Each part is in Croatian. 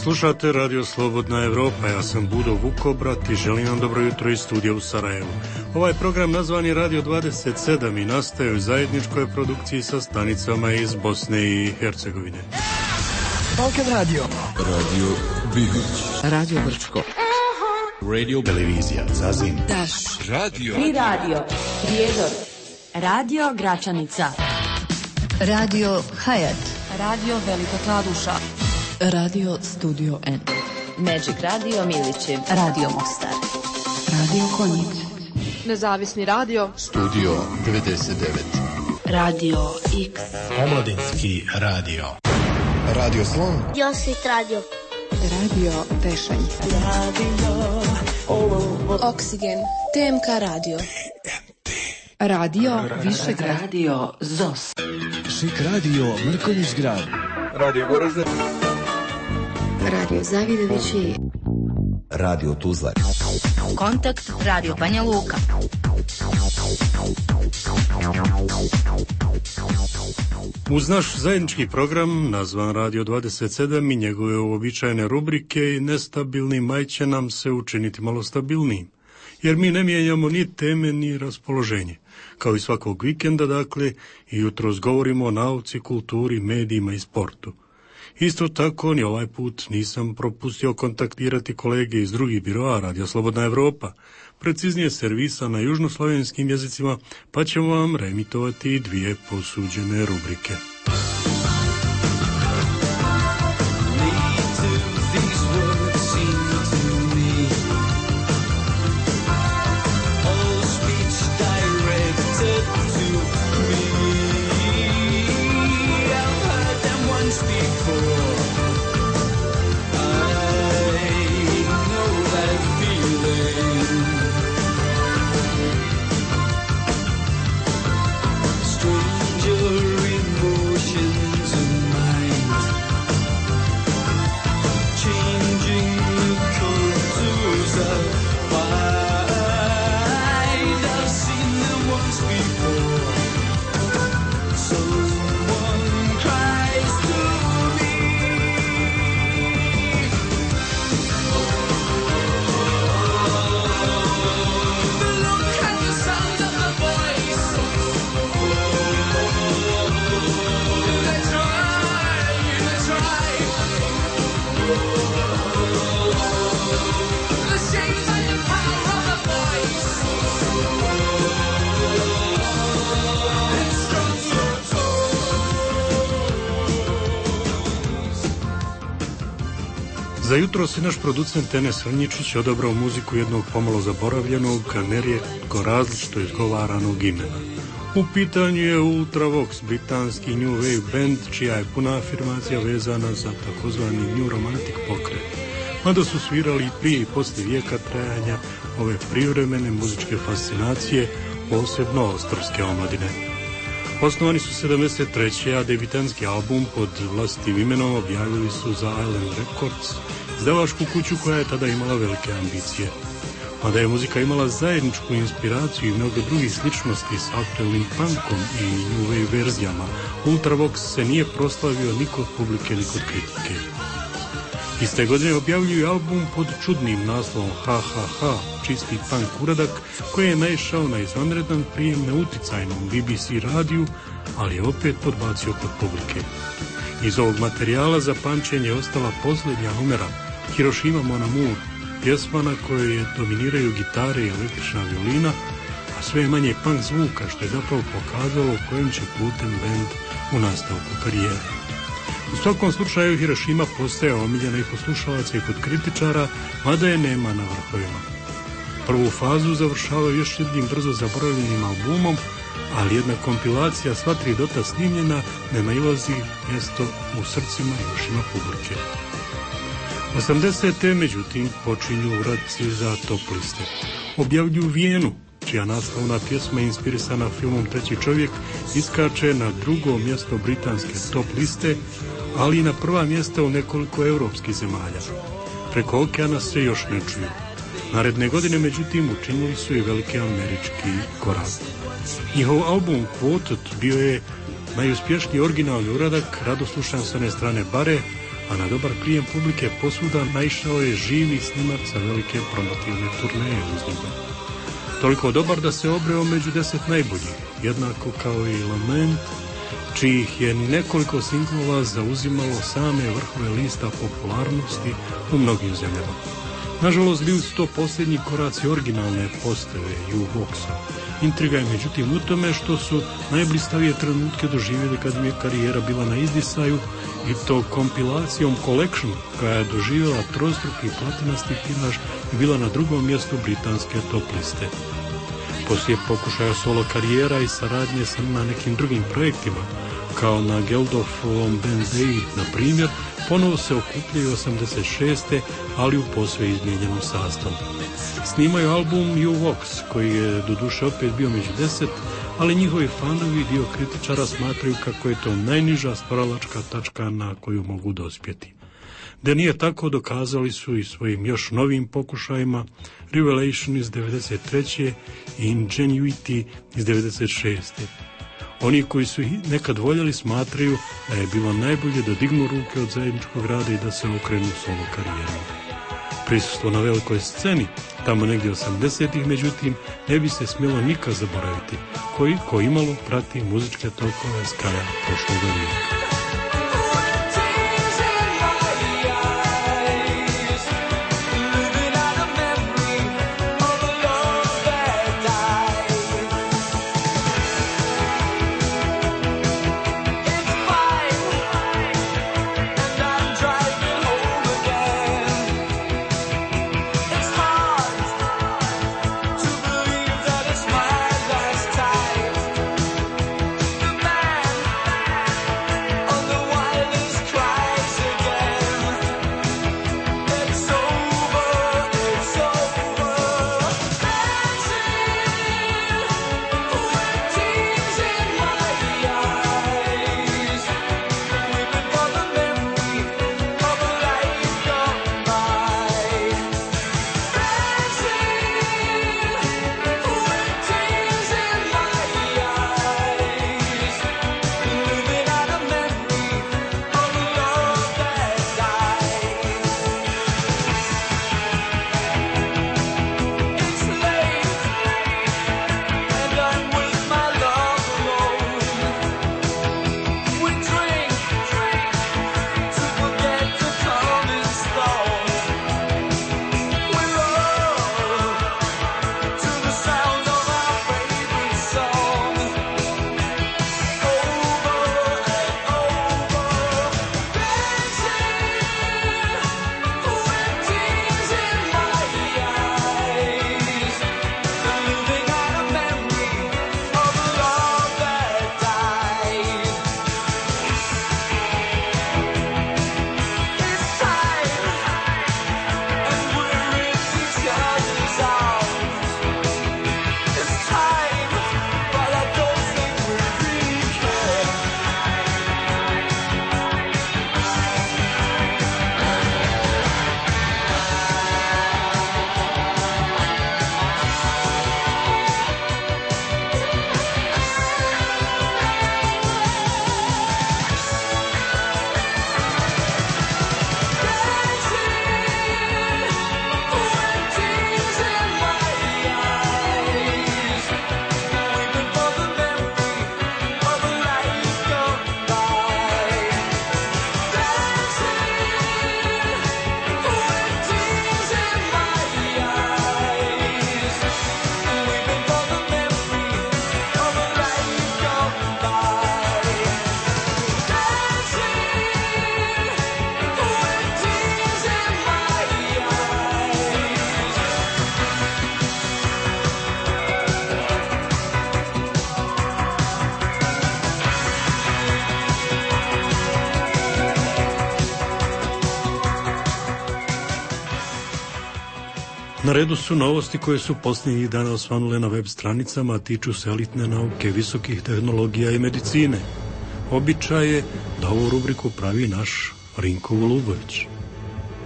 Slušate Radio Slobodna Evropa, ja sam Budo Vukobrat i želim vam dobro jutro iz studija u Sarajevu. Ovaj program nazvan je Radio 27 i nastaje u zajedničkoj produkciji sa stanicama iz Bosne i Hercegovine. Balkan Radio. Radio Bihoć. Radio Brčko. Radio Televizija Zazin. Daš. Radio. Tri radio. Prijedor. Radio Gračanica. Radio Hayat. Radio Velika Kladuša. Radio Studio N. Magic Radio Milići. Radio Mostar. Radio Konjic. Nezavisni radio. Studio 99. Radio X. Omladinski radio. Radio Slon. Josit radio. Radio Tešanj. Radio Oksigen. TMK radio. Radio Višegrad. Radio ZOS. Šik radio Mrkonjić grad. Radio Goražde. Radio Zavidovići. Radio Tuzla. Kontakt Radio Banja Luka. Uz naš zajednički program, nazvan Radio 27 i njegove uobičajene rubrike i nestabilni maj će nam se učiniti malo stabilnijim, jer mi ne mijenjamo ni teme ni raspoloženje. Kao i svakog vikenda, dakle, i jutros govorimo o nauci, kulturi, medijima i sportu. Isto tako, ni ovaj put nisam propustio kontaktirati kolege iz drugih biroa Radio Slobodna Evropa, preciznije servisa na južnoslovenskim jezicima, pa ćemo vam reemitovati dvije posuđene rubrike. Za jutro si naš producent Enes Vrnjičić odabrao muziku jednog pomalo zaboravljenog, a nerijetko različito izgovaranog imena. U pitanju je Ultravox, britanski new wave band, čija je puna afirmacija vezana za takozvani new romantic pokret. Mada su svirali i prije i poslije vijeka trajanja ove privremene muzičke fascinacije, posebno australske omladine. Osnovani su 73. a debitanski album pod vlastitim imenom objavili su za Island Records, izdavačku kuću koja je tada imala velike ambicije. Mada je muzika imala zajedničku inspiraciju i mnogo drugih sličnosti s aktualnim punkom i new wave verzijama, Ultravox se nije proslavio ni kod publike ni kod kritike. Iste godine objavljuju album pod čudnim naslovom HHH, čisti punk uradak, koji je naišao na izvanredan prijem na uticajnom BBC radiju, ali je opet podbacio kod publike. Iz ovog materijala za pamćenje je ostala posljednja numera, Hiroshima Mon Amour, pjesma na kojoj dominiraju gitare i električna violina, a sve je manje punk zvuka, što je zapravo pokazalo kojim će putem band u nastavku karijere. U svakom slučaju Hiroshima postaje omiljena i kod slušalaca i kod kritičara, mada je nema na vrhovima. Prvu fazu završavaju još jednim brzo zaboravljenim albumom, ali jedna kompilacija sva tri dota snimljena ne nailazi mjesto u srcima još ima publike. 80. međutim počinju uradci za top liste. Objavljuju Vijenu, čija naslovna pjesma inspirisana filmom Treći čovjek iskače na drugo mjesto britanske top liste, ali i na prva mjesta u nekoliko europskih zemalja. Preko okeana se još ne čuju. Naredne godine, međutim, učinili su i veliki američki korak. Njihov album Quoted bio je najuspješniji originalni uradak, rado slušan s one strane bare, a na dobar prijem publike posvuda naišao je živi snimak sa velike promotivne turneje uz njega. Toliko dobar da se obreo među 10 najboljih, jednako kao i Lament, čijih je nekoliko singlova zauzimalo same vrhove lista popularnosti u mnogim zemljama. Nažalost, bili su to posljednji koraci originalne postave U-Boxa. Intriga je međutim u tome što su najblistavije trenutke doživjeli kad mi je karijera bila na izdisaju i to kompilacijom Collection koja je doživjela trostruki platinasti tiraž i bila na drugom mjestu britanske top liste. Poslije pokušaja solo karijera i saradnje na nekim drugim projektima, kao na Geldofovom Band Day, na primjer, ponovo se okupljaju 86. ali u posve izmijenjenom sastavu. Snimaju album U-Vox, koji je doduše opet bio među 10, ali njihovi fanovi dio kritičara smatraju kako je to najniža stvaralačka tačka na koju mogu dospjeti. Da nije tako, dokazali su i svojim još novim pokušajima Revelation iz 93. i Ingenuity iz 96. Oni koji su nekad voljeli smatraju da je bilo najbolje da dignu ruke od zajedničkog rada i da se okrenu solo karijerom. Prisustvo na velikoj sceni, tamo negdje 80-ih, međutim, ne bi se smjelo nikad zaboraviti, ko imalo prati muzičke tokove s kraja prošlog vijeka. Na redu su novosti koje su posljednjih dana osvanule na web stranicama, a tiču se elitne nauke, visokih tehnologija i medicine. Običaj je da ovu rubriku pravi naš Rinko Golubović.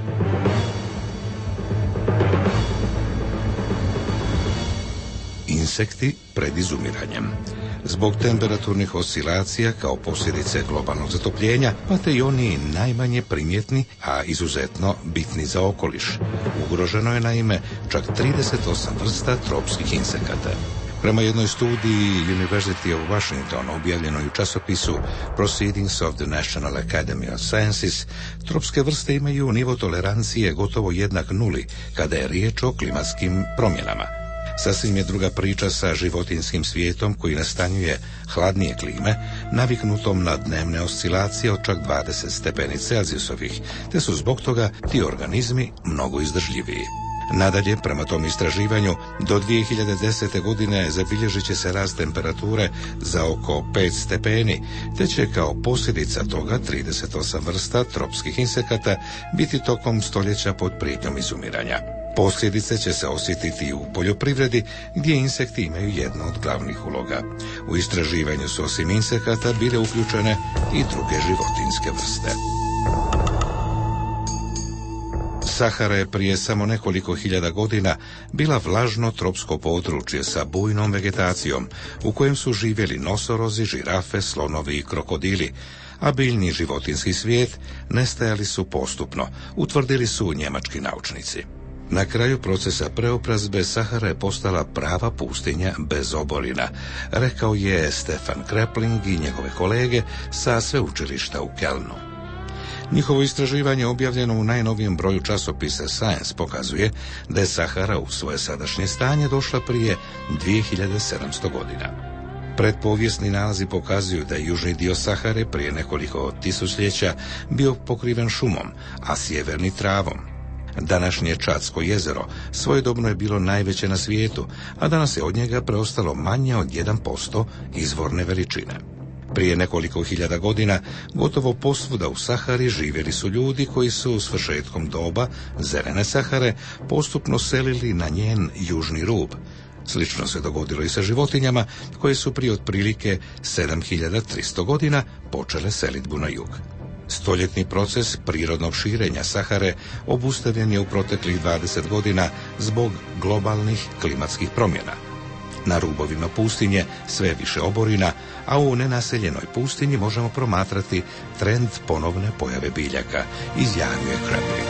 In insekti pred izumiranjem. Zbog temperaturnih oscilacija kao posljedice globalnog zatopljenja, pate i oni najmanje primjetni, a izuzetno bitni za okoliš. Ugroženo je naime čak 38 vrsta tropskih insekata. Prema jednoj studiji University of Washington objavljenoj u časopisu Proceedings of the National Academy of Sciences, tropske vrste imaju nivo tolerancije gotovo jednak nuli kada je riječ o klimatskim promjenama. Sasvim je druga priča sa životinjskim svijetom koji nastanjuje hladnije klime, naviknutom na dnevne oscilacije od čak 20 stepeni Celzijusovih, te su zbog toga ti organizmi mnogo izdržljiviji. Nadalje, prema tom istraživanju, do 2010. godine zabilježit će se rast temperature za oko 5 stepeni, te će kao posljedica toga 38 vrsta tropskih insekata biti tokom stoljeća pod prijetnjom izumiranja. Posljedice će se osjetiti u poljoprivredi, gdje insekti imaju jednu od glavnih uloga. U istraživanju su osim insekata bile uključene i druge životinjske vrste. Sahara je prije samo nekoliko hiljada godina bila vlažno tropsko područje sa bujnom vegetacijom u kojem su živjeli nosorozi, žirafe, slonovi i krokodili, a biljni životinjski svijet nestajali su postupno, utvrdili su njemački naučnici. Na kraju procesa preobrazbe Sahara je postala prava pustinja bez oborina, rekao je Stefan Krepling i njegove kolege sa sveučilišta u Kelnu. Njihovo istraživanje objavljeno u najnovijem broju časopisa Science pokazuje da je Sahara u svoje sadašnje stanje došla prije 2700 godina. Predpovijesni nalazi pokazuju da je južni dio Sahare prije nekoliko tisućljeća bio pokriven šumom, a sjeverni travom. Današnje Čadsko jezero svojedobno je bilo najveće na svijetu, a danas je od njega preostalo manje od 1% izvorne veličine. Prije nekoliko hiljada godina gotovo posvuda u Sahari živjeli su ljudi koji su svršetkom doba zelene Sahare postupno selili na njen južni rub. Slično se dogodilo i sa životinjama koje su prije otprilike 7300 godina počele selidbu na jug. Stoljetni proces prirodnog širenja Sahare obustavljen je u proteklih 20 godina zbog globalnih klimatskih promjena. Na rubovima pustinje sve više oborina, a u nenaseljenoj pustinji možemo promatrati trend ponovne pojave biljaka, izjavljuje Krepling.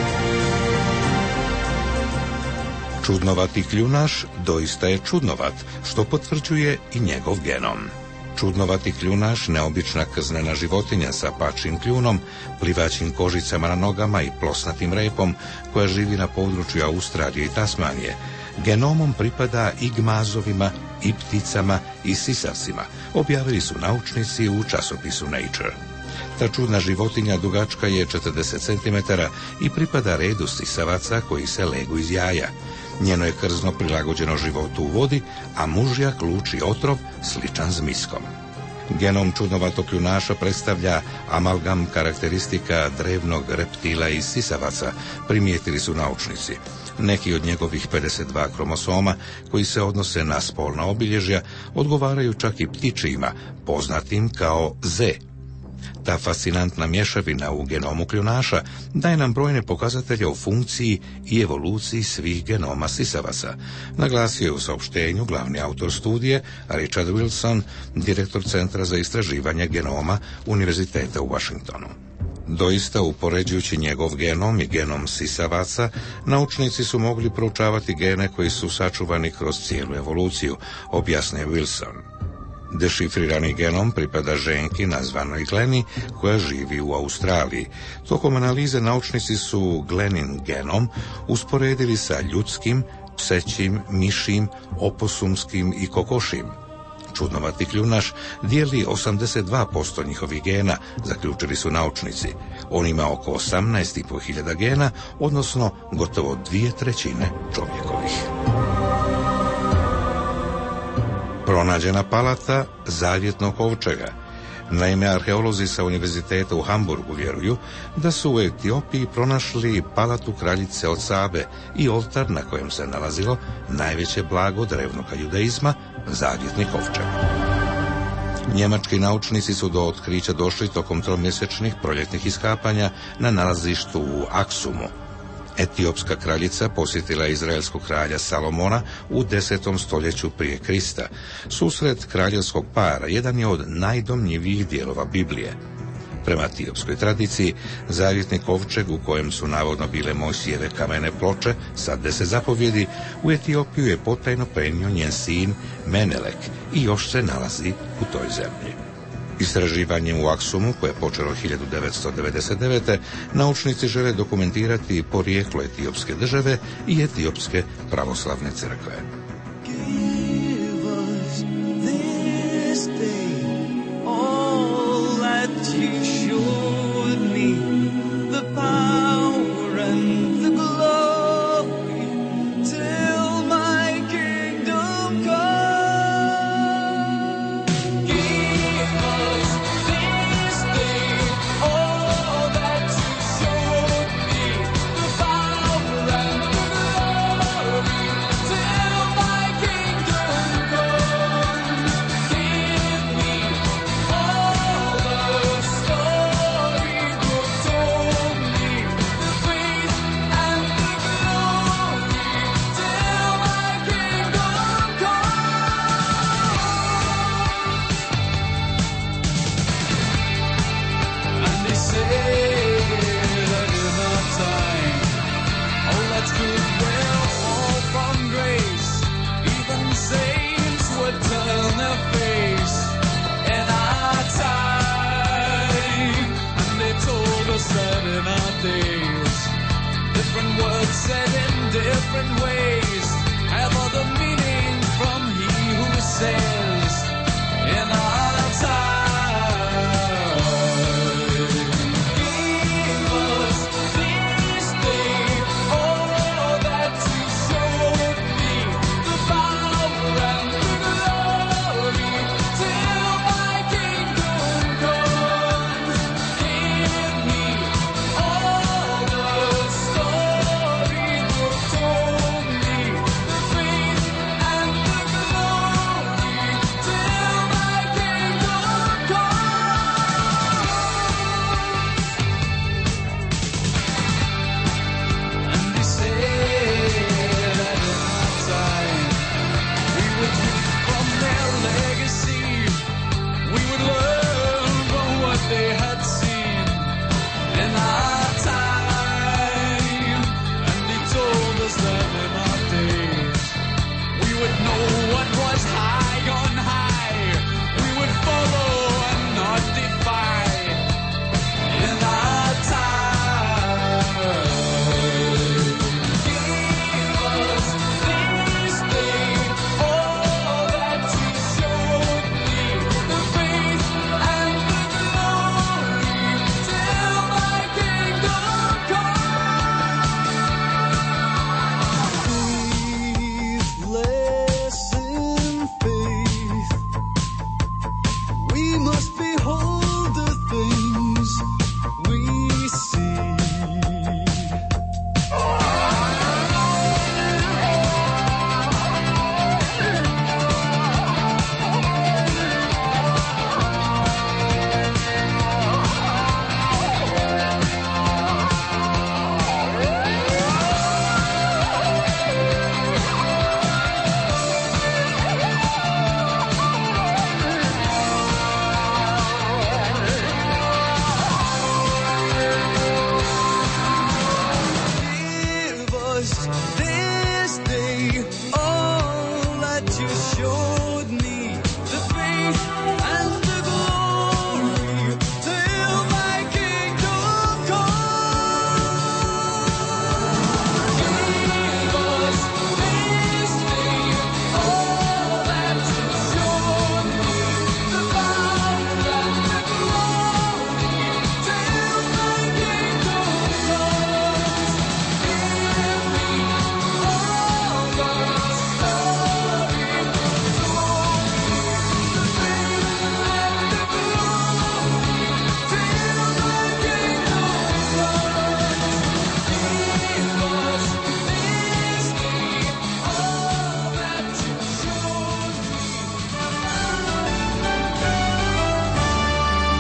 Čudnovati kljunaš doista je čudnovat, što potvrđuje i njegov genom. Čudnovati kljunaš, neobična krznena životinja sa pačim kljunom, plivaćim kožicama na nogama i plosnatim repom, koja živi na području Australije i Tasmanije, genomom pripada i gmazovima, i pticama, i sisavcima, objavili su naučnici u časopisu Nature. Ta čudna životinja dugačka je 40 cm i pripada redu sisavaca koji se legu iz jaja. Njeno je krzno prilagođeno životu u vodi, a mužjak luči otrov sličan zmiskom. Genom čudnovatog kljunaša predstavlja amalgam karakteristika drevnog reptila i sisavaca, primijetili su naučnici. Neki od njegovih 52 kromosoma, koji se odnose na spolna obilježja, odgovaraju čak i ptičijima, poznatim kao Z. Ta fascinantna mješavina u genomu kljunaša daje nam brojne pokazatelje o funkciji i evoluciji svih genoma sisavaca, naglasio je u saopštenju glavni autor studije Richard Wilson, direktor Centra za istraživanje genoma Univerziteta u Washingtonu. Doista, upoređujući njegov genom i genom sisavaca, naučnici su mogli proučavati gene koji su sačuvani kroz cijelu evoluciju, objasnio Wilson. Dešifrirani genom pripada ženki nazvanoj Gleni, koja živi u Australiji. Tokom analize naučnici su Glenin genom usporedili sa ljudskim, psećim, mišim, oposumskim i kokošim. Čudnovati kljunaš dijeli 82% njihovih gena, zaključili su naučnici. On ima oko 18.500 gena, odnosno gotovo 2/3 čovjekovih. Pronađena palata zavjetnog kovčega. Naime, arheolozi sa univerziteta u Hamburgu vjeruju da su u Etiopiji pronašli palatu kraljice od Sabe i oltar na kojem se nalazilo najveće blago drevnog judaizma, zavjetni kovčeg. Njemački naučnici su do otkrića došli tokom tromjesečnih proljetnih iskapanja na nalazištu u Aksumu. Etiopska kraljica posjetila izraelskog kralja Salomona u 10. stoljeću prije Krista. Susret kraljevskog para jedan je od najdomnjivijih dijelova Biblije. Prema etiopskoj tradiciji, zavjetni kovčeg u kojem su navodno bile Mojsijeve kamene ploče sa 10 zapovjedi u Etiopiju je potajno prenio njen sin Menelek i još se nalazi u toj zemlji. Istraživanjem u Aksumu, koje je počelo 1999. naučnici žele dokumentirati porijeklo etiopske države i etiopske pravoslavne crkve.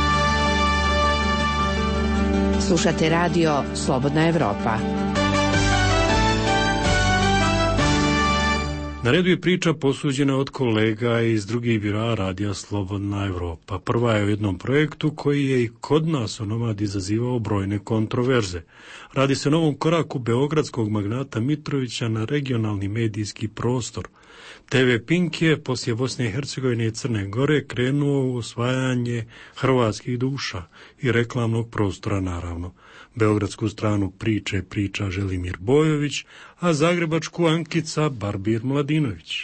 Slušate radio Slobodna Evropa. Na redu je priča posuđena od kolega iz drugih biroa radija Slobodna Evropa. Prva je o jednom projektu koji je i kod nas onomad izazivao brojne kontroverze. Radi se o novom koraku beogradskog magnata Mitrovića na regionalni medijski prostor. TV Pink je poslije Bosne i Hercegovine i Crne Gore krenuo u osvajanje hrvatskih duša i reklamnog prostora naravno. Beogradsku stranu priče priča Želimir Bojović, a zagrebačku Ankica Barbir Mladinović.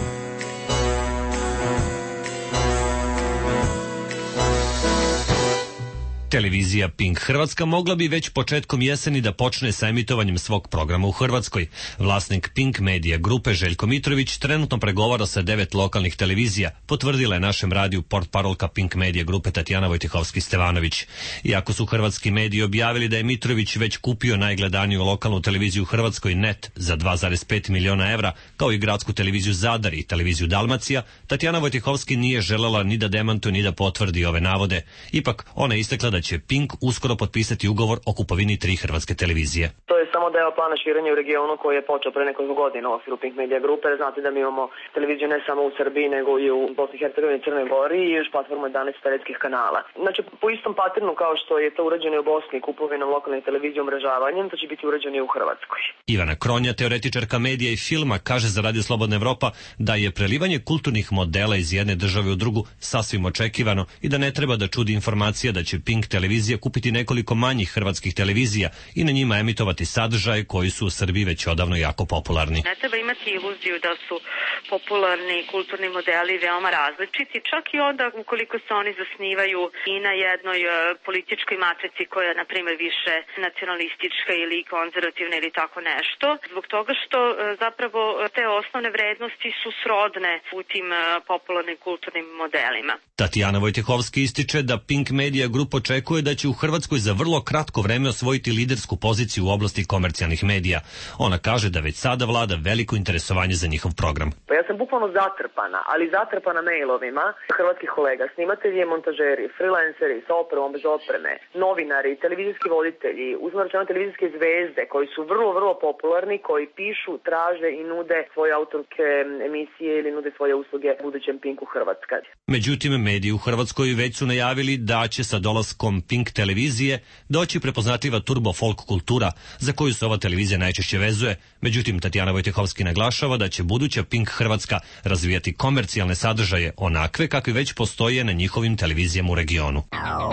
Televizija Pink Hrvatska mogla bi već početkom jeseni da počne sa emitovanjem svog programa u Hrvatskoj. Vlasnik Pink Media grupe Željko Mitrović trenutno pregovara sa 9 lokalnih televizija, potvrdila je našem radiju portparolka Pink Media grupe Tatjana Vojtehovski-Stevanović. Iako su hrvatski mediji objavili da je Mitrović već kupio najgledaniju lokalnu televiziju u Hrvatskoj NET za 2,5 miliona evra, kao i gradsku televiziju Zadar i televiziju Dalmacija, Tatjana Vojtehovski nije želela ni da demantuje ni da potvrdi ove navode. Ipak, ona je istakla da će Pink uskoro potpisati ugovor o kupovini 3 hrvatske televizije. To je samo deo plana širenja u regionu koji je počeo pre nekoliko godina u okviru Pink Media grupe. Znate da mi imamo televiziju ne samo u Srbiji, nego i u Bosni i Hercegovini i Crnoj Gori i još platformu 11 satelitskih kanala. Znači, po istom paternu kao što je to urađeno u Bosni kupovinom lokalne televizije umrežavanjem, to će biti urađeno i u Hrvatskoj. Ivana Kronja, teoretičarka medija i filma, kaže za Radio Slobodna Evropa da je prelivanje kulturnih modela iz jedne države u drugu sasvim očekivano i da ne treba da čudi informacija da će Pink televizija kupiti nekoliko manjih hrvatskih televizija i na njima emitovati sadržaje koji su u Srbiji već odavno jako popularni. Ne treba imati iluziju da su popularni kulturni modeli veoma različiti, čak i onda ukoliko se oni zasnivaju i na jednoj političkoj matrici koja je, na primjer, više nacionalistička ili konzervativna ili tako nešto, zbog toga što zapravo te osnovne vrednosti su srodne u tim popularnim kulturnim modelima. Tatjana Vojtehovski ističe da Pink Media Group očekuje da će u Hrvatskoj za vrlo kratko vreme osvojiti lidersku poziciju u oblasti komercijalnih medija. Ona kaže da već sada vlada veliko interesovanje za njihov program. Pa ja sam bukvalno zatrpana, ali zatrpana mailovima hrvatskih kolega, snimatelji, montažeri, freelanceri sa opremom, bez opreme, novinari, televizijski voditelji, uzmano rečeno televizijske zvezde koji su vrlo, vrlo popularni, koji pišu, traže i nude svoje autorske emisije ili nude svoje usluge budućem Pinku Hrvatska. Međutim, mediji u Hrvatskoj već su najavili da će sa dolaskom Pink televizije doći prepoznatljiva turbo folk kultura za koju se ova televizija najčešće vezuje. Međutim, Tatjana Vojtehovski naglašava da će buduća Pink Hrvatska razvijati komercijalne sadržaje onakve kakvi već postoje na njihovim televizijama u regionu.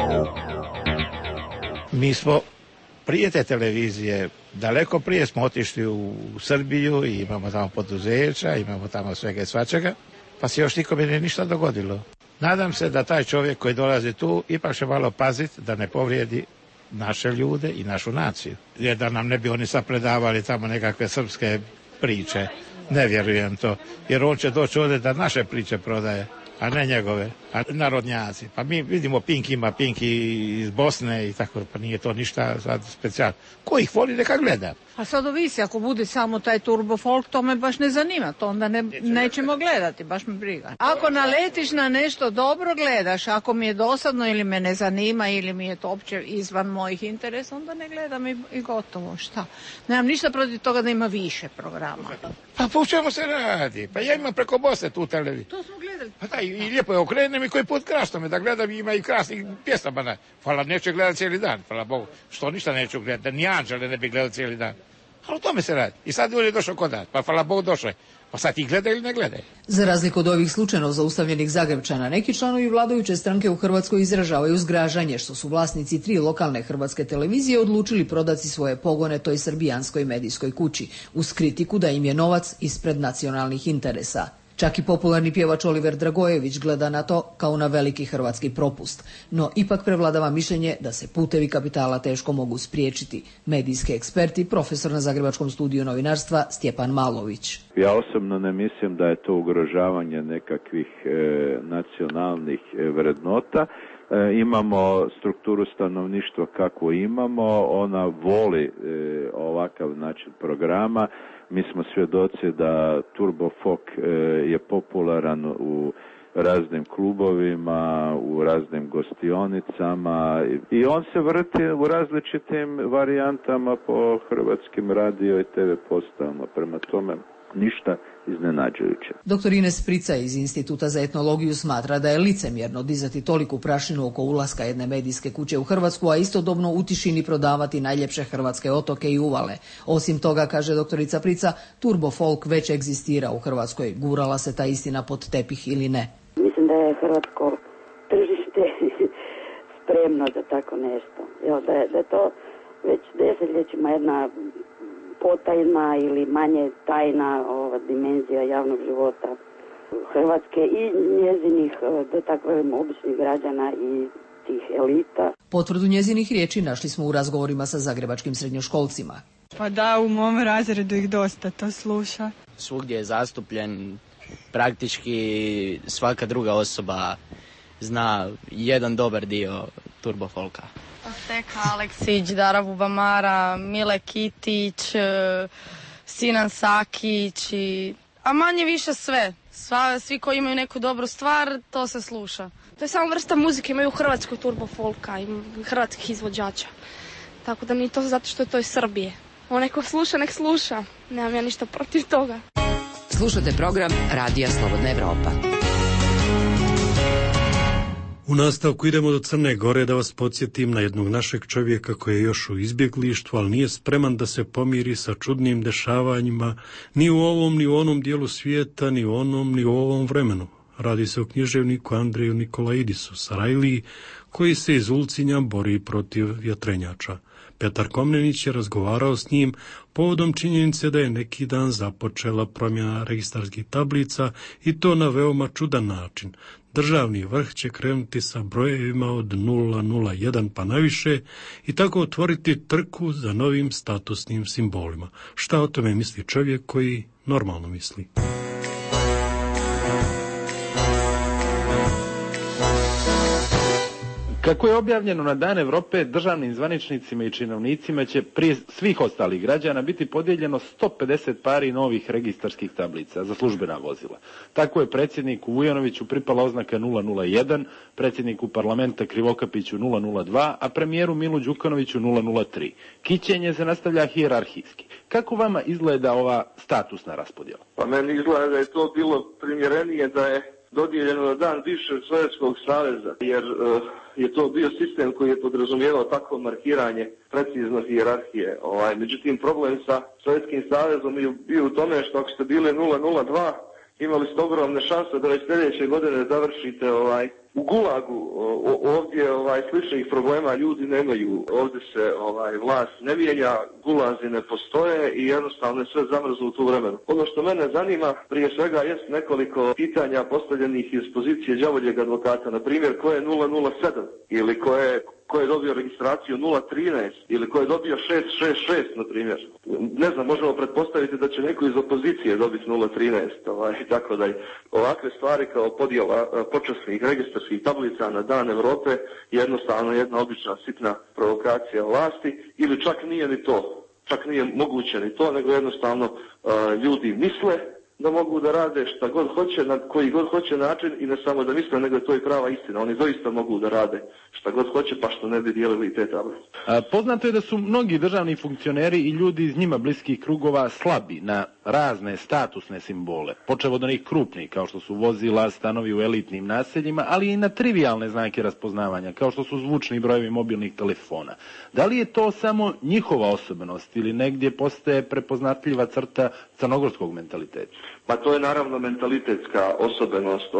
Mi smo prije te televizije, daleko prije smo otišli u Srbiju i imamo tamo poduzeća, imamo tamo svega i svačega, pa se još nikome nije ništa dogodilo. Nadam se da taj čovjek koji dolazi tu ipak će malo paziti da ne povrijedi naše ljude i našu naciju. Jer da nam ne bi oni sad predavali tamo nekakve srpske priče. Ne vjerujem to. Jer on će doći ovdje da naše priče prodaje, a ne njegove. A narodnjaci. Pa mi vidimo Pink ima Pink iz Bosne i tako, pa nije to ništa sad specijalno. Ko ih voli neka gleda. A sad ovisi, ako bude samo taj turbo folk, to me baš ne zanima, to onda nećemo gledati, baš me briga. Ako naletiš na nešto dobro gledaš, ako mi je dosadno ili me ne zanima ili mi je to opće izvan mojih interesa, onda ne gledam i gotovo, šta. Nemam ništa protiv toga da ima više programa. Pa po čemu se radi? Pa ja imam preko Bosne tu televiziju. To smo gledali. Pa da, i lijepo je okrenem i koji put krasno me da gledam, ima i krasnih pjesama. Hvala, neću gledati cijeli dan, hvala Bogu. Što ništa neću gledati, ni Anđele ne bi gledao cijeli dan. Ali o tome se radi. I sad on je došao kod nas, pa hvala Bogu došao je. Pa sad ti gledaj ili ne gledaj. Za razliku od ovih slučajno zaustavljenih Zagrebčana, neki članovi vladajuće stranke u Hrvatskoj izražavaju zgražanje što su vlasnici 3 lokalne hrvatske televizije odlučili prodati svoje pogone toj srbijanskoj medijskoj kući, uz kritiku da im je novac ispred nacionalnih interesa. Čak i popularni pjevač Oliver Dragojević gleda na to kao na veliki hrvatski propust, no ipak prevladava mišljenje da se putevi kapitala teško mogu spriječiti. Medijski ekspert i profesor na Zagrebačkom studiju novinarstva Stjepan Malović. Ja osobno ne mislim da je to ugrožavanje nekakvih nacionalnih vrednota. Imamo strukturu stanovništva kakvu imamo, ona voli ovakav način programa. Mi smo svjedoci da Turbo Folk je popularan u raznim klubovima, u raznim gostionicama i on se vrti u različitim varijantama po hrvatskim radio i TV postajama. Prema tome, ništa iznenađujuće. Dr. Ines Prica iz Instituta za etnologiju smatra da je licemjerno dizati toliku prašinu oko ulaska jedne medijske kuće u Hrvatsku, a istodobno u tišini prodavati najljepše hrvatske otoke i uvale. Osim toga, kaže doktorica Prica, turbo folk već egzistira u Hrvatskoj. Gurala se ta istina pod tepih ili ne? Mislim da je hrvatsko tržište spremno za tako nešto. Da je to već desetljećima jedna potajna ili manje tajna dimenzija javnog života Hrvatske i njezinih, da tako velim, običnih građana i tih elita. Potvrdu njezinih riječi našli smo u razgovorima sa zagrebačkim srednjoškolcima. Pa da, u mom razredu ih dosta to sluša. Svugdje je zastupljen, praktički svaka druga osoba zna jedan dobar dio turbo folka. Steka Aleksić, Dara Bubamara, Mile Kitić, Sinan Sakić, a manje više sve. Svi koji imaju neku dobru stvar, to se sluša. To je samo vrsta muzike, imaju hrvatsko turbo folka i hrvatskih izvođača. Tako da nije to zato što je to iz Srbije. Onaj ko sluša, nek sluša. Nemam ja ništa protiv toga. Slušate program Radija Slobodna Evropa. U nastavku idemo do Crne Gore da vas podsjetim na jednog našeg čovjeka koji je još u izbjeglištvu, ali nije spreman da se pomiri sa čudnim dešavanjima ni u ovom, ni u onom dijelu svijeta, ni u onom, ni u ovom vremenu. Radi se o književniku Andreju Nikolaidisu Sarajliji, koji se iz Ulcinja bori protiv vjetrenjača. Petar Komnenić je razgovarao s njim povodom činjenice da je neki dan započela promjena registarskih tablica i to na veoma čudan način. Državni vrh će krenuti sa brojevima od 001 pa naviše i tako otvoriti trku za novim statusnim simbolima. Šta o tome misli čovjek koji normalno misli? Kako je objavljeno na Dan Evrope, državnim zvaničnicima i činovnicima će prije svih ostalih građana biti podijeljeno 150 pari novih registarskih tablica za službena vozila. Tako je predsjedniku Vujanoviću pripala oznaka 001, predsjedniku parlamenta Krivokapiću 002, a premijeru Milu Đukanoviću 003. Kićenje se nastavlja hijerarhijski. Kako vama izgleda ova statusna raspodjela? Pa meni izgleda da je to bilo primjerenije da je dodijeljeno na dan bivšeg Sovjetskog saveza, jer je to bio sistem koji je podrazumijevao takvo markiranje precizno hijerarhije. Međutim, problem sa Sovjetskim savezom je bio u tome što ako ste bili 002, imali ste ogromne šanse da već sljedeće godine završite u Gulagu. Ovdje sličnih problema ljudi nemaju. Ovdje se vlast ne mijenja, gulazi ne postoje i jednostavno je sve zamrznuto u vremenu. Ono što mene zanima prije svega jest nekoliko pitanja postavljenih iz pozicije đavoljeg advokata. Na primjer, ko je 007 ili ko je dobio registraciju 013 ili ko je dobio 666, na primjer. Ne znam, možemo pretpostaviti da će neko iz opozicije dobiti 013, tako da ovakve stvari kao podjela počasnih registarskih tablica na Dan Evrope je jednostavno jedna obična sitna provokacija vlasti ili čak nije ni to. Čak nije moguće ni to, nego jednostavno ljudi misle da mogu da rade šta god hoće, na koji god hoće način i ne samo da misle, nego je to i prava istina. Oni doista mogu da rade šta god hoće, pa što ne bi dijelili te tablice. Poznato je da su mnogi državni funkcioneri i ljudi iz njima bliskih krugova slabi na razne statusne simbole, počev od onih krupnih, kao što su vozila, stanovi u elitnim naseljima, ali i na trivijalne znake raspoznavanja, kao što su zvučni brojevi mobilnih telefona. Da li je to samo njihova osobenost ili negdje postaje prepoznatljiva crta crnogorskog mentaliteta? Pa to je naravno mentalitetska osobenost.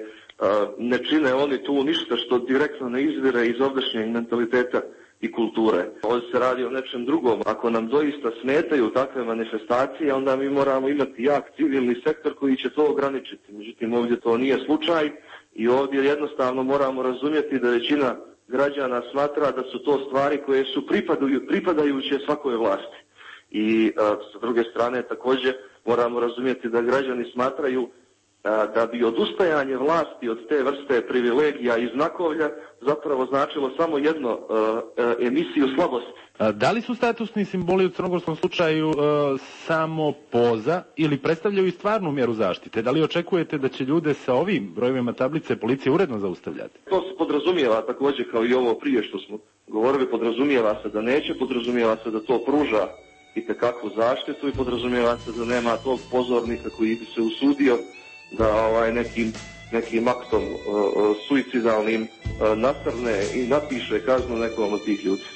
Ne čine oni tu ništa što direktno ne izvire iz ovdašnjeg mentaliteta i kulture. Ovdje se radi o nečem drugom. Ako nam doista smetaju takve manifestacije, onda mi moramo imati jak civilni sektor koji će to ograničiti. Međutim, ovdje to nije slučaj i ovdje jednostavno moramo razumjeti da većina građana smatra da su to stvari koje su pripadajuće svakoj vlasti. I sa druge strane također moramo razumjeti da građani smatraju da bi odustajanje vlasti od te vrste privilegija i znakovlja zapravo značilo samo jedno, emisiju slabosti. Da li su statusni simboli u crnogorskom slučaju samo poza ili predstavljaju i stvarnu mjeru zaštite? Da li očekujete da će ljude sa ovim brojevima tablice policije uredno zaustavljati? To se podrazumijeva također kao i ovo prije što smo govorili, podrazumijeva se da neće, podrazumijeva se da to pruža itekakvu zaštitu i podrazumijeva se da nema tog pozornika koji bi se usudio da nekim aktom suicidalnim nasrne i napiše kaznu nekom od tih ljudi.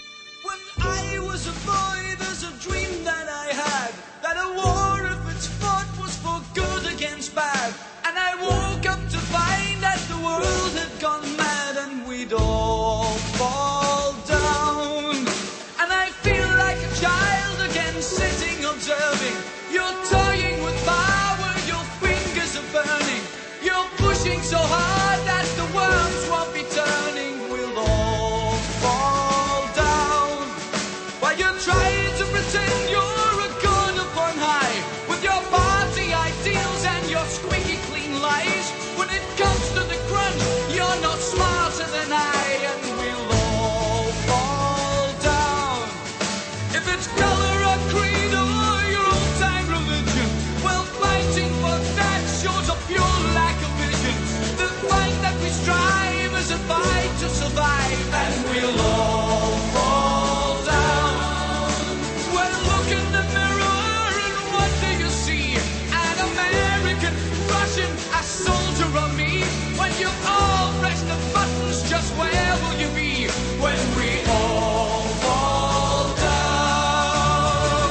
So hard that the worms won't be turning, we'll all fall down. While you're trying to pretend you're a god upon high, with your party ideals and your squeaky clean lies, when it comes to the crunch, you're not smarter than I, and we'll all fall down. If it's color or creed or your old-time religion, well, fighting for that shows a pure lack of vision. The fight that we strive is a fight to survive, and we'll all fall down. Well, look in the mirror and what do you see? An American, Russian, a soldier or me? When you all press the buttons, just where will you be when we all fall down?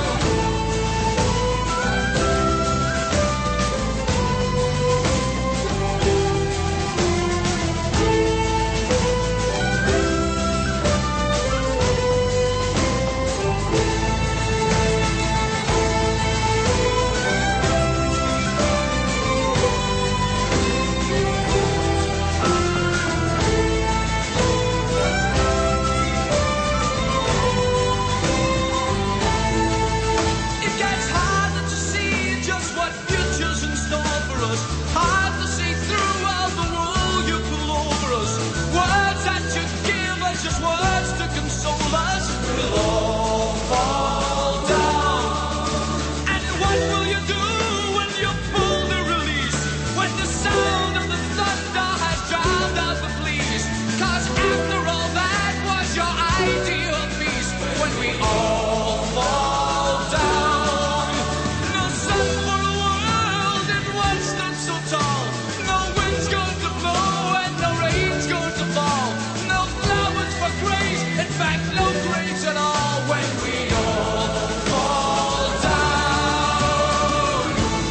It gets harder to see just what future's in store for us. Hard to see through all the wool you pull over us. Words that you give us, just words to console us. We'll all fall down. And what will you do when you pull the release? When the sound of the thunder has drowned out the police? 'Cause after all that was your ideal peace. When we all fall down. No sun for a world in what's not so tall. No wind's going to blow and no rain's going to fall. No flowers for graves, in fact no graves at all. When we all fall down.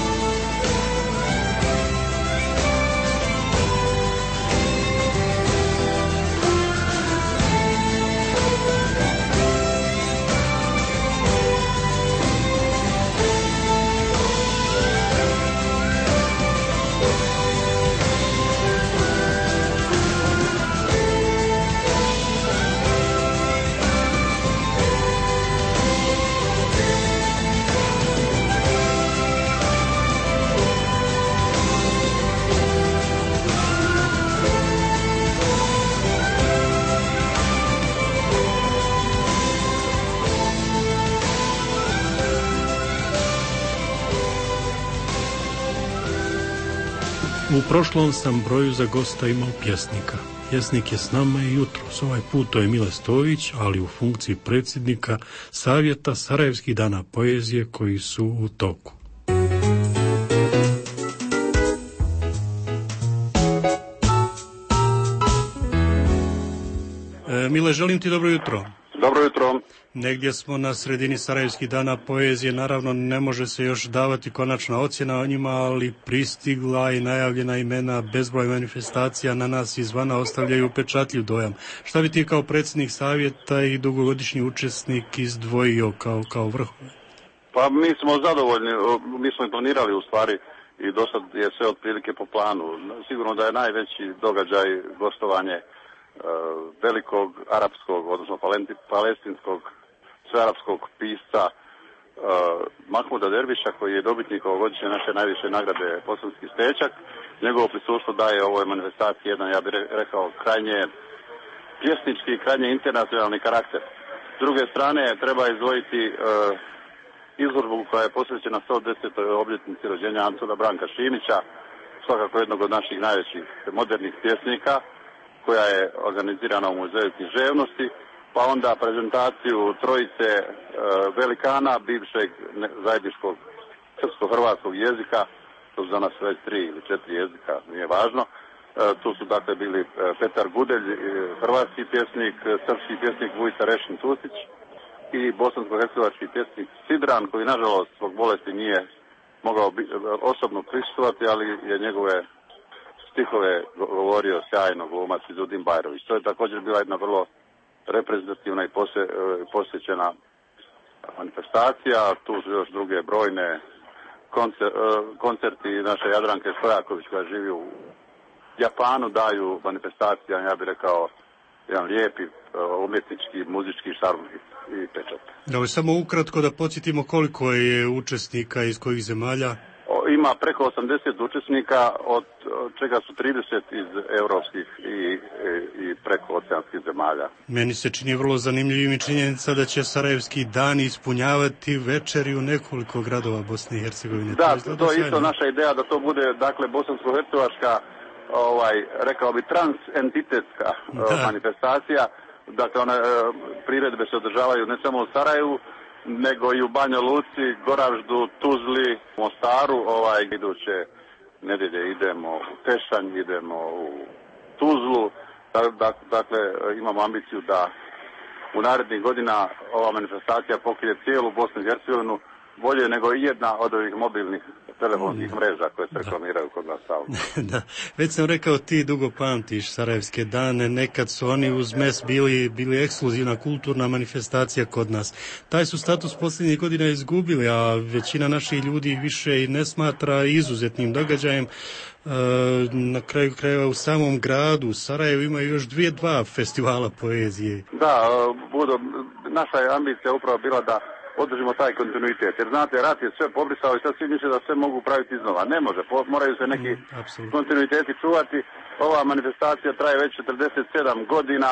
U prošlom sam broju za gosta imao pjesnika. Pjesnik je s nama i jutros. Ovaj put to je Mile Stojić, ali u funkciji predsjednika Savjeta Sarajevskih dana poezije koji su u toku. Mile, želim ti dobro jutro. Dobro jutro. Negdje smo na sredini Sarajevskih dana poezije, naravno ne može se još davati konačna ocjena o njima, ali pristigla i najavljena imena, bezbroj manifestacija na nas izvana ostavljaju upečatljiv dojam. Šta bi ti kao predsjednik savjeta i dugogodišnji učesnik izdvojio kao vrhove? Pa mi smo zadovoljni, mi smo i planirali u stvari i do sad je sve otprilike po planu. Sigurno da je najveći događaj gostovanje velikog arapskog, odnosno palestinskog, svearapskog pisca Mahmuda Derviša, koji je dobitnik ovogodišnje naše najviše nagrade Bosanski stečak. Njegovo prisustvo daje ovoj manifestaciji jedan, ja bih rekao, krajnje pjesnički i krajnje internacionalni karakter. S druge strane, treba izdvojiti izložbu koja je posvećena 110. obljetnici rođenja Antuna Branka Šimića, svakako jednog od naših najvećih modernih pjesnika, koja je organizirana u Muzeju književnosti pa onda prezentaciju trojice velikana bivšeg zajedničkog srpsko-hrvatskog jezika, to su za nas već 3 ili 4 jezika, nije važno. Tu su dakle bili Petar Gudelj, hrvatski pjesnik, srpski pjesnik Vujica Rešin Tustić i bosansko-hercegovački pjesnik Sidran, koji nažalost zbog bolesti nije mogao osobno prisustvovati, ali je njegove stihove govorio sjajno glumac Izudin Bajrović. To je također bila jedna vrlo reprezentativna i posjećena manifestacija. Tu su još druge brojne koncerti naše Jadranke Stojaković koja živi u Japanu, daju manifestacija, ja bih rekao, jedan lijepi umjetnički, muzički šarm i pečat. Da, samo ukratko da podsjetimo koliko je učesnika iz kojih zemalja? Ima preko 80 učesnika, od čega su 30 iz europskih i preko oceanskih zemalja. Meni se čini vrlo zanimljivim i činjenica da će Sarajevski dan ispunjavati večeri u nekoliko gradova Bosne i Hercegovine. Da, to je isto naša ideja da to bude, dakle, bosansko-hercegovačka, rekao bi, transentitetska manifestacija. Dakle, one priredbe se održavaju ne samo u Sarajevu, nego i u Banja Luci, Goraždu, Tuzli, Mostaru. Iduće nedjelje idemo u Tešanj, idemo u Tuzlu. Dakle, imamo ambiciju da u narednih godina ova manifestacija pokrije cijelu Bosnu i Hercegovinu bolje nego i jedna od ovih mobilnih telefonskih mreža koje se reklamiraju kod nas stalno. Da, već sam rekao, ti dugo pamtiš Sarajevske dane, nekad su oni uz mes bili ekskluzivna kulturna manifestacija kod nas. Taj su status posljednjih godina izgubili, a većina naših ljudi više i ne smatra izuzetnim događajem. Na kraju krajeva u samom gradu u Sarajevu imaju još 2 festivala poezije. Da, naša je ambicija upravo bila da održimo taj kontinuitet, jer znate, rat je sve pobrisao i sad svi misle da sve mogu praviti iznova. Ne može, moraju se neki kontinuiteti čuvati. Ova manifestacija traje već 47 godina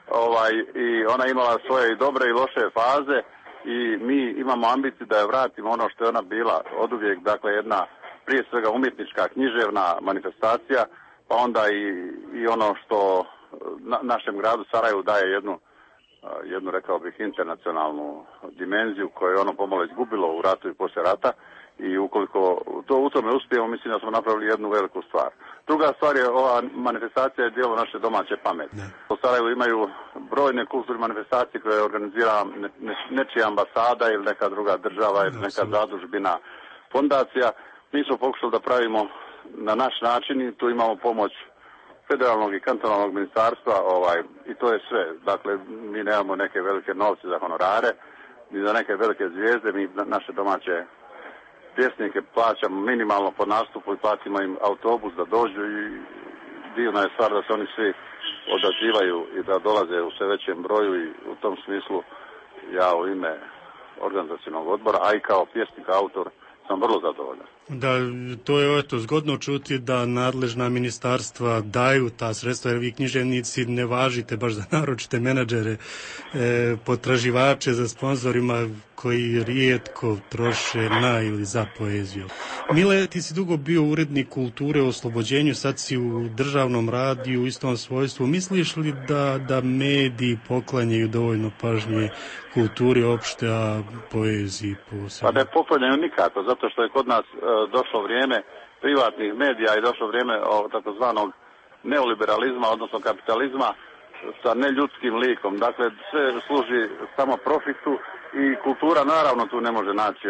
i ona imala svoje i dobre i loše faze i mi imamo ambiciju da je vratimo ono što je ona bila oduvijek, dakle jedna prije svega umjetnička, književna manifestacija, pa onda i ono što našem gradu Sarajevu daje jednu, rekao bih, internacionalnu dimenziju koju je ono pomalo izgubilo u ratu i poslije rata, i ukoliko u tome uspijemo, mislim da smo napravili jednu veliku stvar. Druga stvar je, ova manifestacija je dijelo naše domaće pameti. U Sarajevu imaju brojne kulturne manifestacije koje organizira nečija ambasada ili neka druga država ili neka zadužbina, fondacija. Mi smo pokušali da pravimo na naš način i tu imamo pomoć federalnog i kantonalnog ministarstva, i to je sve. Dakle, mi nemamo neke velike novce za honorare, ni za neke velike zvijezde, mi naše domaće pjesnike plaćamo minimalno po nastupu i platimo im autobus da dođu i divna je stvar da se oni svi odazivaju i da dolaze u sve većem broju i u tom smislu ja u ime organizacionog odbora, a i kao pjesnik, autor, sam vrlo zadovoljan. Da, to je zgodno čuti da nadležna ministarstva daju ta sredstva, jer vi književnici ne važite baš za naročite menadžere, potraživače za sponzorima koji rijetko troše na ili za poeziju. Mile, ti si dugo bio urednik kulture u Oslobođenju, sad si u državnom radiju u istom svojstvu. Misliš li da mediji poklanjaju dovoljno pažnje kulturi opšte, a poeziji posebno? Pa ne poklanjaju nikako, zato što je kod nas došlo vrijeme privatnih medija i došlo vrijeme takozvanog neoliberalizma, odnosno kapitalizma sa neljudskim likom. Dakle, sve služi samo profitu i kultura naravno tu ne može naći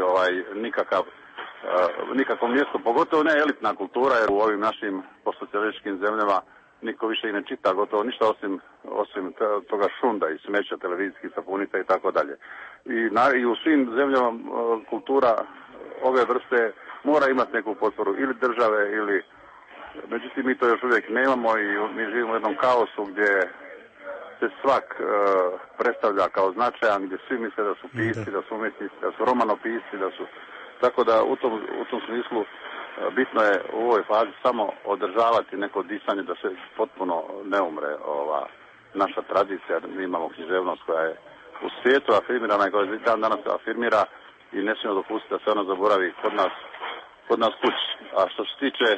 nikakvo mjesto, pogotovo ne elitna kultura, jer u ovim našim postsocijalističkim zemljama niko više i ne čita gotovo ništa osim toga šunda i smeća, televizijskih sapunica i tako dalje. I u svim zemljama kultura ove vrste mora imati neku potporu ili države ili... Međutim, mi to još uvijek nemamo i mi živimo u jednom kaosu gdje se svak predstavlja kao značajan, gdje svi misle da su pisci, da su umjetnici, da su romanopisci, da su... Tako da u tom smislu bitno je u ovoj fazi samo održavati neko disanje da se potpuno ne umre ova naša tradicija. Mi imamo književnost koja je u svijetu afirmirana i koja je dan danas afirmira i ne smijemo dopustiti da se ona zaboravi kod nas kući. A što se tiče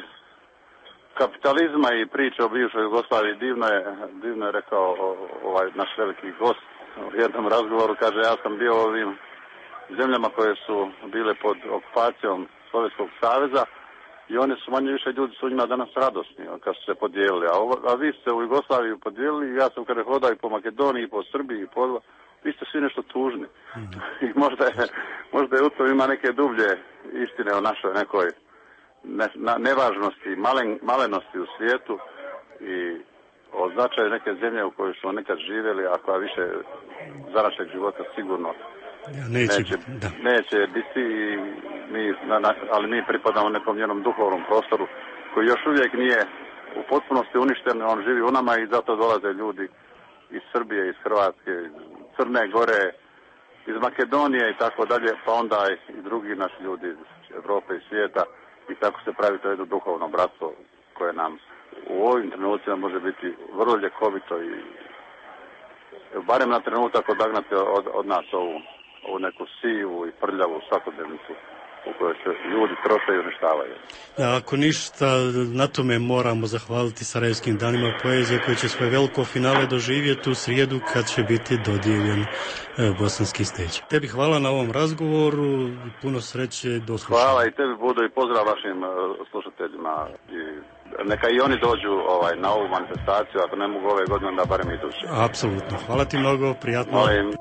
kapitalizma i priče o bivšoj Jugoslaviji, divno je rekao naš veliki gost u jednom razgovoru, kaže, ja sam bio u ovim zemljama koje su bile pod okupacijom Sovjetskog saveza i oni su manje više, ljudi su njima danas radosni kad su se podijelili, a vi ste u Jugoslaviju podijelili, ja sam kada hodao i po Makedoniji, i po Srbiji, i po... vi ste svi nešto tužni. I možda je u tom ima neke dublje istine o našoj nekoj nevažnosti, malenosti u svijetu i o značaju neke zemlje u kojoj smo nekad živjeli, a koja više za našeg života sigurno neće biti, ali mi pripadamo nekom njenom duhovnom prostoru koji još uvijek nije u potpunosti uništen, on živi u nama i zato dolaze ljudi iz Srbije, iz Hrvatske, iz Crne Gore, iz Makedonije i tako dalje, pa onda i drugi naši ljudi iz Europe i svijeta i tako se pravi to jedno duhovno bratstvo koje nam u ovim trenucima može biti vrlo ljekovito i barem na trenutak odagnati od nas ovu neku sivu i prljavu svakodnevnicu u kojoj se ljudi troše i uništavaju. Ako ništa, na tome moramo zahvaliti Sarajevskim danima poezije koji će svoje veliko finale doživjeti u srijedu kad će biti dodijeljen bosanski steđ. Tebi hvala na ovom razgovoru i puno sreće do slušanja. Hvala i tebi, Budo, i pozdrav vašim slušateljima. I neka i oni dođu na ovu manifestaciju, ako ne mogu ove godine, onda barem iduće. Apsolutno. Hvala ti mnogo, prijatno. Molim.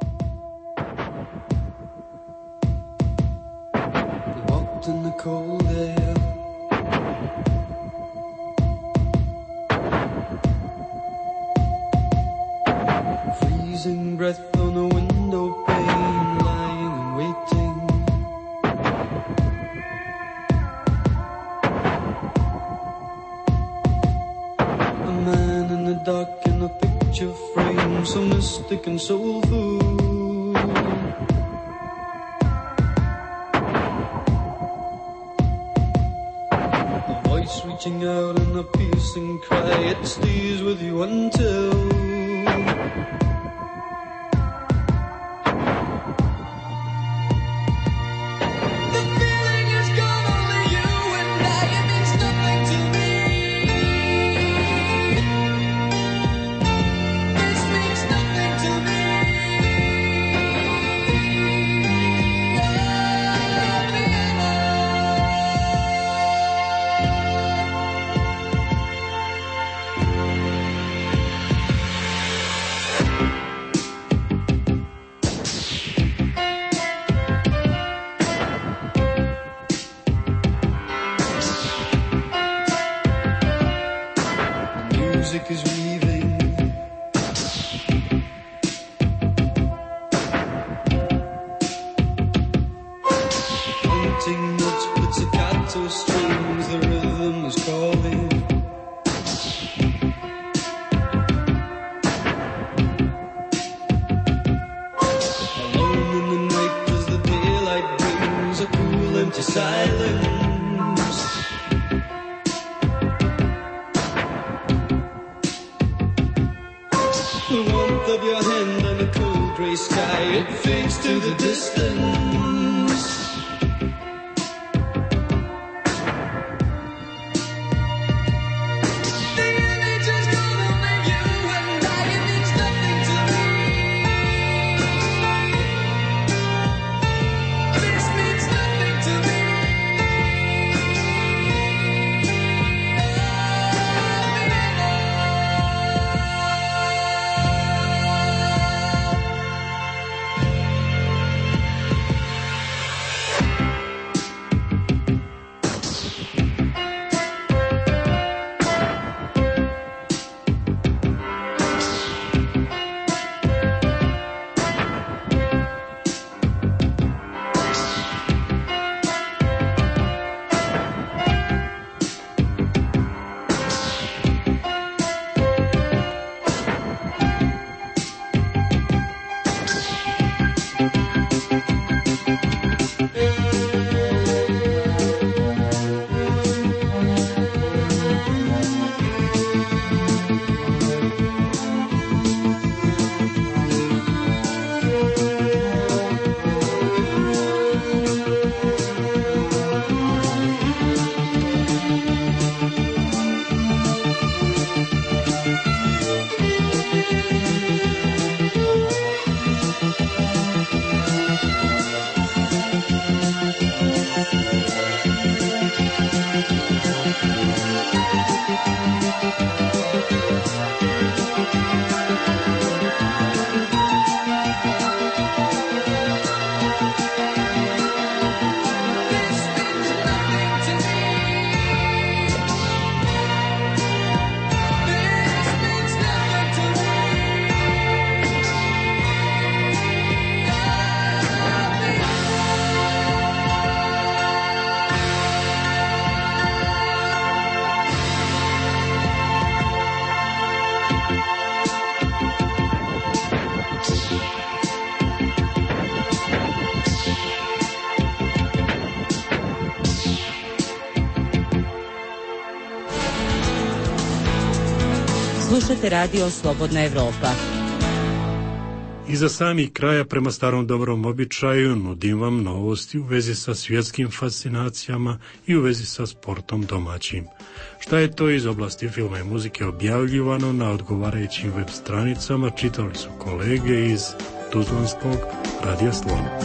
In the cold air, freezing breath on a window pane, lying and waiting. A man in the dark in a picture frame, so mystic and soulful. Reaching out in a piercing cry, it stays with you until the feeling is gone, only you and I, it means nothing to me. This means nothing to me. Music is weaving, hunting notes, pizzicato strings, the rhythm is calling. Alone in the night as the daylight brings a cool empty silence. The warmth of your hand on a cold grey sky, it fades to the distance. The image is gone, only you and I, it means nothing to me. This means nothing to me. Slušajte radio Slobodna Evropa. I za samih kraja, prema starom dobrom običaju, nudim vam novosti u vezi sa svjetskim fascinacijama i u vezi sa sportom domaćim. Šta je to iz oblasti filma i muzike objavljivano na odgovarajućim web stranicama, čitali su kolege iz Tuzlanskog Radija Slobodna.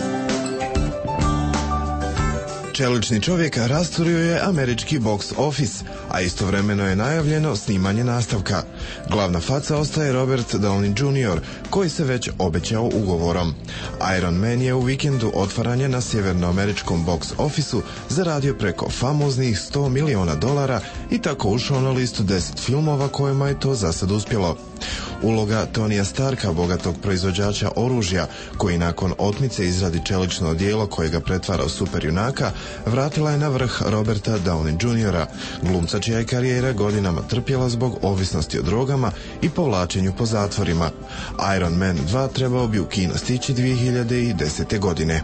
Čelični čovjek rasturio je američki box office, a istovremeno je najavljeno snimanje nastavka. Glavna faca ostaje Robert Downey Jr., koji se već obećao ugovorom. Iron Man je u vikendu otvaranje na sjevernoameričkom box officeu zaradio preko famoznih $100 miliona i tako ušao na listu 10 filmova kojima je to za sad uspjelo. Uloga Tonija Starka, bogatog proizvođača oružja, koji nakon otmice izradi čelično odijelo koje ga pretvara u superjunaka, vratila je na vrh Roberta Downey Jr., glumca čija je karijera godinama trpjela zbog ovisnosti o drogama i povlačenju po zatvorima. Iron Man 2 trebao bi u kino stići 2010. godine.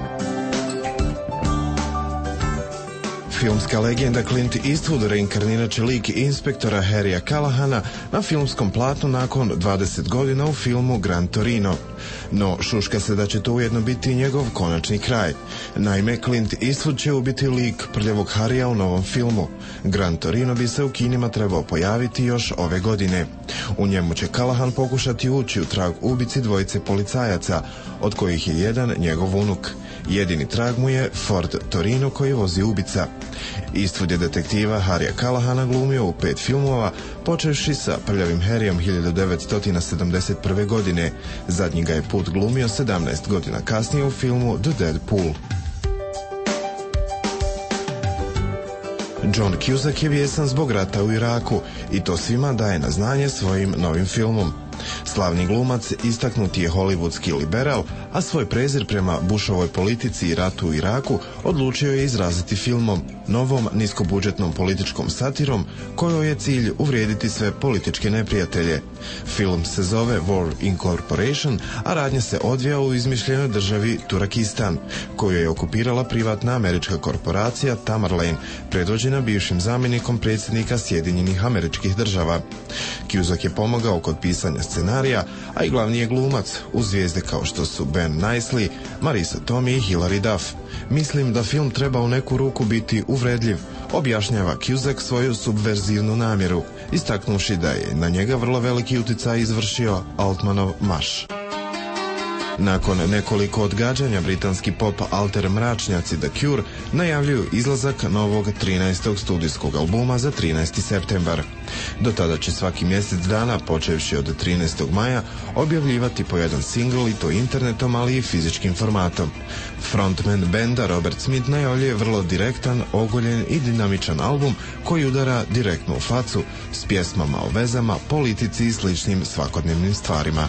Filmska legenda Clint Eastwood reinkarnirat će lik inspektora Harrya Callahana na filmskom platnu nakon 20 godina u filmu Gran Torino. No, šuška se da će to ujedno biti njegov konačni kraj. Naime, Clint Eastwood će ubiti lik prljavog Harrya u novom filmu. Gran Torino bi se u kinima trebao pojaviti još ove godine. U njemu će Callahan pokušati ući u trag ubici dvojice policajaca, od kojih je jedan njegov unuk. Jedini trag mu je Ford Torino koji vozi ubica. Eastwood je detektiva Harrya Callahana glumio u 5 filmova, počevši sa Prljavim Harryom 1971. godine. Zadnji ga je put glumio 17 godina kasnije u filmu The Deadpool. John Cusack je bijesan zbog rata u Iraku i to svima daje na znanje svojim novim filmom. Slavni glumac istaknuti je hollywoodski liberal, a svoj prezir prema Bushovoj politici i ratu u Iraku odlučio je izraziti filmom, novom niskobudžetnom političkom satirom kojoj je cilj uvrijediti sve političke neprijatelje. Film se zove War Incorporation, a radnja se odvija u izmišljenoj državi Turakistan, koju je okupirala privatna američka korporacija Tamerlane, predvođena bivšim zamjenikom predsjednika Sjedinjenih Američkih Država. Cusack je pomogao kod pisanja scenarija, a i glavni je glumac, uz zvijezde kao što su Ben Kingsley, Marisa Tomei i Hilary Duff. Mislim da film treba u neku ruku biti uvredljiv, objašnjava Cusack svoju subverzivnu namjeru, istaknuvši da je na njega vrlo veliki utjecaj izvršio Altmanov Maš. Nakon nekoliko odgađanja, britanski pop alter mračnjaci The Cure najavljuju izlazak novog 13. studijskog albuma za 13. septembar. Do tada će svaki mjesec dana, počevši od 13. maja, objavljivati po jedan singl i to internetom, ali i fizičkim formatom. Frontman benda Robert Smith najavljuje vrlo direktan, ogoljen i dinamičan album koji udara direktno u facu s pjesmama o vezama, politici i sličnim svakodnevnim stvarima.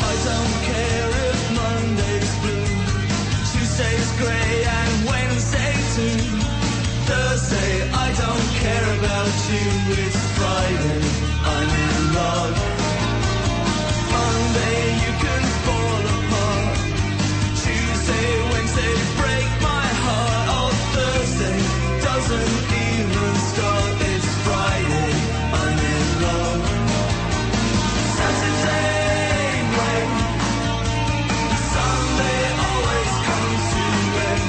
Tuesday's grey and Wednesday too. Thursday, I don't care about you. It's Friday, I'm in love. Monday, you can fall apart. Tuesday, Wednesday, break my heart. Oh, Thursday doesn't even start. It's Friday, I'm in love. Saturday, rain. Sunday always comes to end.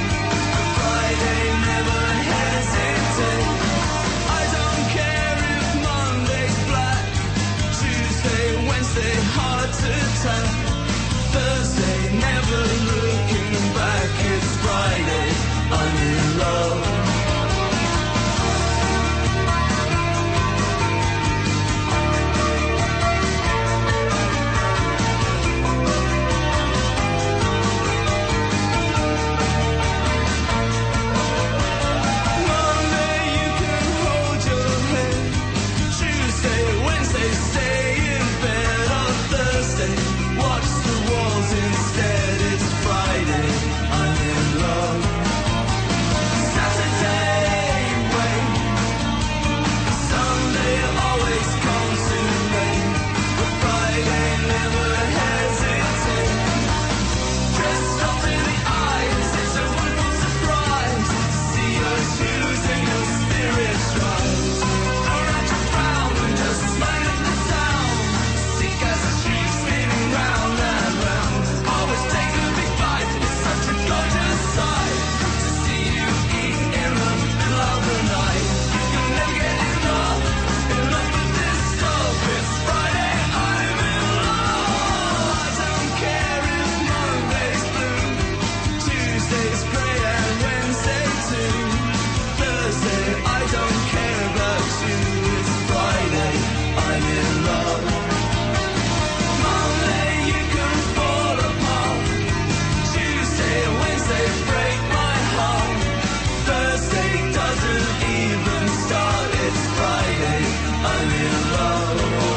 Friday never hesitates. I don't care if Monday don't care about you. It's Friday, I'm in love. Monday you can fall apart. Tuesday, Wednesday break my heart. Thursday doesn't even start. It's Friday, I'm in love.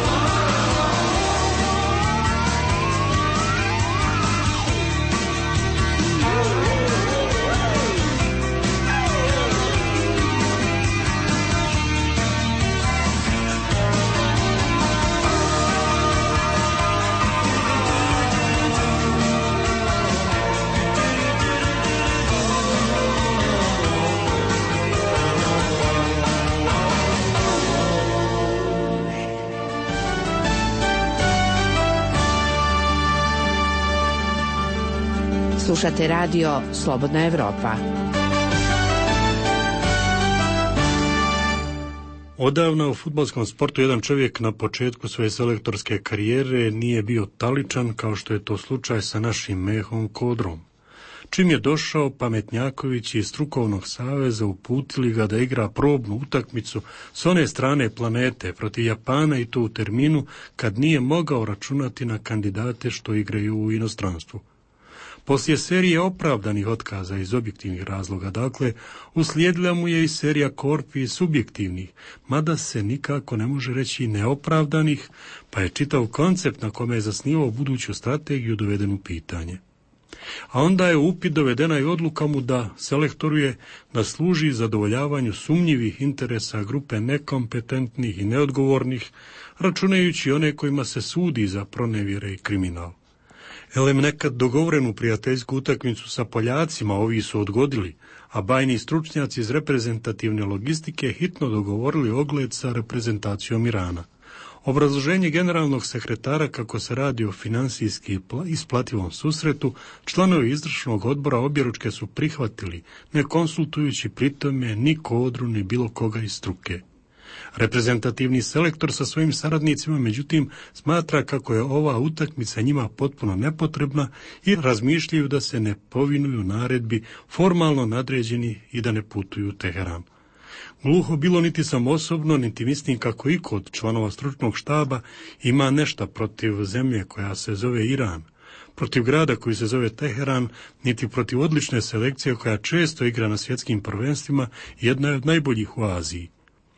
Slušate radio Slobodna Evropa. Odavno u fudbalskom sportu jedan čovjek na početku svoje selektorske karijere nije bio taličan kao što je to slučaj sa našim Mehom Kodrom. Čim je došao, pametnjaković iz strukovnog saveza uputili ga da igra probnu utakmicu s one strane planete protiv Japana i to u terminu kad nije mogao računati na kandidate što igraju u inostranstvu. Poslije serije opravdanih otkaza iz objektivnih razloga, dakle, uslijedila mu je i serija korpi subjektivnih, mada se nikako ne može reći neopravdanih, pa je čitav koncept na kome je zasnivao buduću strategiju doveden u pitanje. A onda je u upit dovedena i odluka mu da selektoruje da služi zadovoljavanju sumnjivih interesa grupe nekompetentnih i neodgovornih, računajući one kojima se sudi za pronevjere i kriminal. Elem nekad dogovorenu prijateljsku utakmicu sa Poljacima ovi su odgodili, a bajni stručnjaci iz reprezentativne logistike hitno dogovorili ogled sa reprezentacijom Irana. Obrazloženje generalnog sekretara kako se radi o finansijski isplativom susretu, članovi izvršnog odbora objeručke su prihvatili, ne konsultujući pritome ni Kodru ni bilo koga iz struke. Reprezentativni selektor sa svojim saradnicima, međutim, smatra kako je ova utakmica njima potpuno nepotrebna i razmišljaju da se ne povinuju naredbi formalno nadređeni i da ne putuju u Teheran. Gluho bilo niti sam osobno, niti mislim kako i kod članova stručnog štaba ima nešto protiv zemlje koja se zove Iran, protiv grada koji se zove Teheran, niti protiv odlične selekcije koja često igra na svjetskim prvenstvima, jedna je od najboljih u Aziji.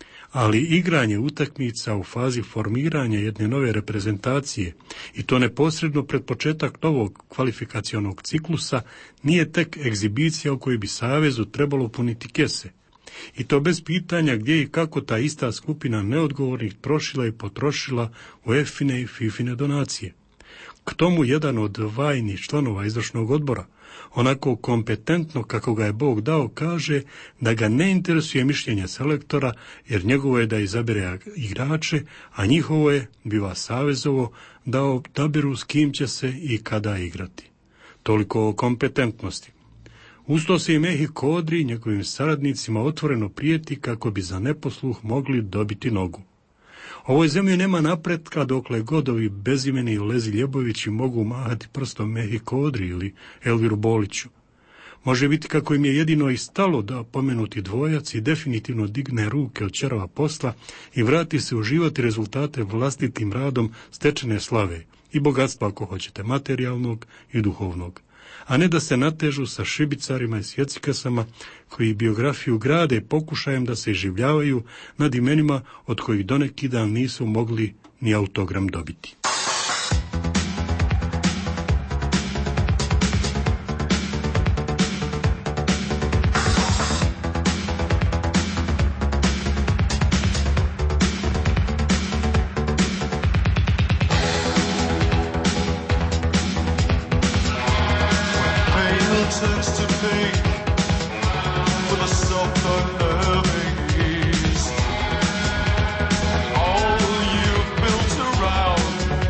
Ali igranje utakmica u fazi formiranja jedne nove reprezentacije, i to neposredno pred početak novog kvalifikacionog ciklusa, nije tek egzibicija u kojoj bi savezu trebalo puniti kese. I to bez pitanja gdje i kako ta ista skupina neodgovornih trošila i potrošila u EFINE i FIFINE donacije. K tomu jedan od vajnih članova izvršnog odbora, onako kompetentno kako ga je Bog dao, kaže da ga ne interesuje mišljenje selektora, jer njegovo je da izabere igrače, a njihovo je, biva savezovo, da odaberu s kim će se i kada igrati. Toliko o kompetentnosti. Uz to se i Mehi Kodri njegovim saradnicima otvoreno prijeti kako bi za neposluh mogli dobiti nogu. Ovoj zemlji nema napretka dokle god ovi bezimeni Lezi Ljebovići mogu mahati prstom Mehi Kodri ili Elviru Boliću. Može biti kako im je jedino i stalo da pomenuti dvojac i definitivno digne ruke od čarava posla i vrati se uživati rezultate vlastitim radom stečene slave i bogatstva, ako hoćete, materijalnog i duhovnog, a ne da se natežu sa šibicarima i svjetskasama koji biografiju grade pokušajem da se iživljavaju nad imenima od kojih doneki dan nisu mogli ni autogram dobiti. All you've built around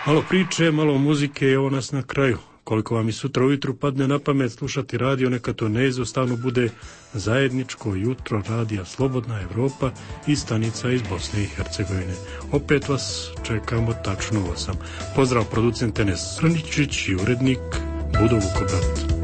Malo priče, malo muzike i ovo nas na kraju. Koliko vam i sutra ujutru padne na pamet slušati radio, neka to neizostavno bude zajedničko jutro radija Slobodna Evropa i stanica iz Bosne i Hercegovine. Opet vas čekamo tačno u 8. Pozdrav producent Enes Srničić i urednik Budo Vukobrat.